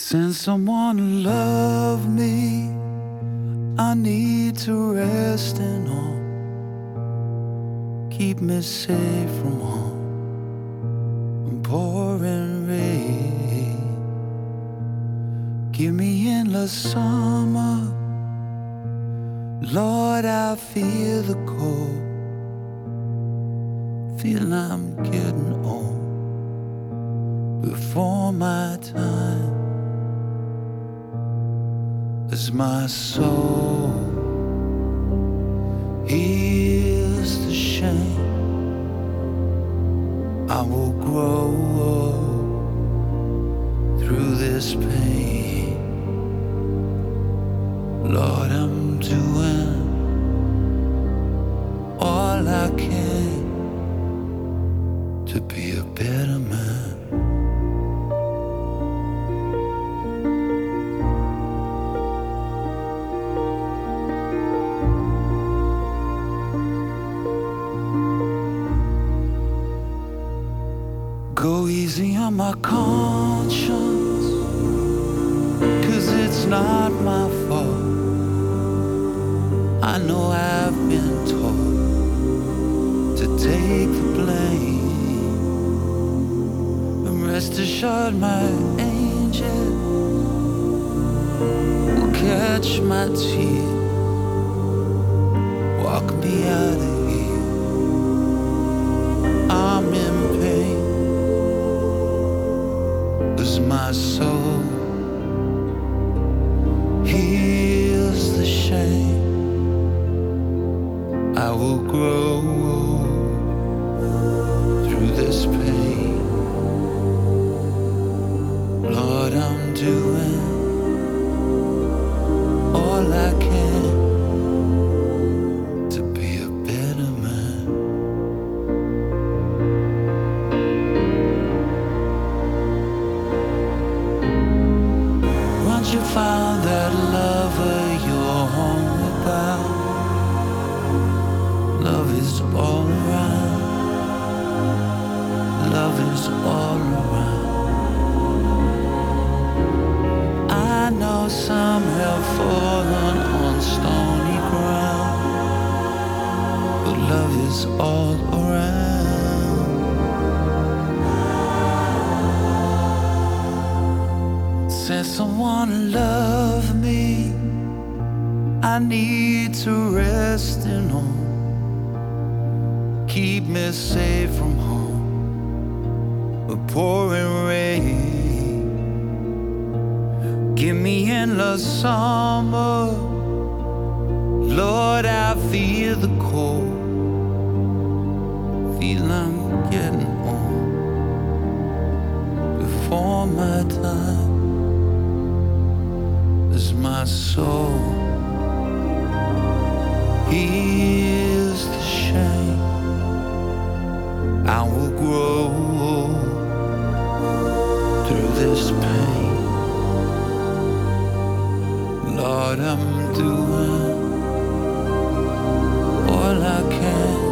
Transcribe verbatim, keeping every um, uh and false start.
Send someone to love me. I need to rest in home. Keep me safe from home and pouring rain. Give me endless summer. Lord, I feel the cold. Feel I'm getting old before my time. As my soul heals the shame, I will grow through this pain. Lord, I'm doing all I can to be a better man. Go easy on my conscience, 'cause it's not my fault. I know I've been taught to take the blame, and rest assured my angel will catch my tears, walk me out of here. I'm in pain. As my soul heals the shame, I will grow through this pain. Lord, I'm doing all I can to be a better man. You found that lover you're home about. Love is all around. Love is all around. I know some have fallen on stony ground, but love is all around. Send someone to love me. I need to rest in home. Keep me safe from home, the pouring rain. Give me endless summer. Lord, I feel the cold. Feel I'm getting old before my time. As my soul heals the shame, I will grow through this pain. Lord, I'm doing all I can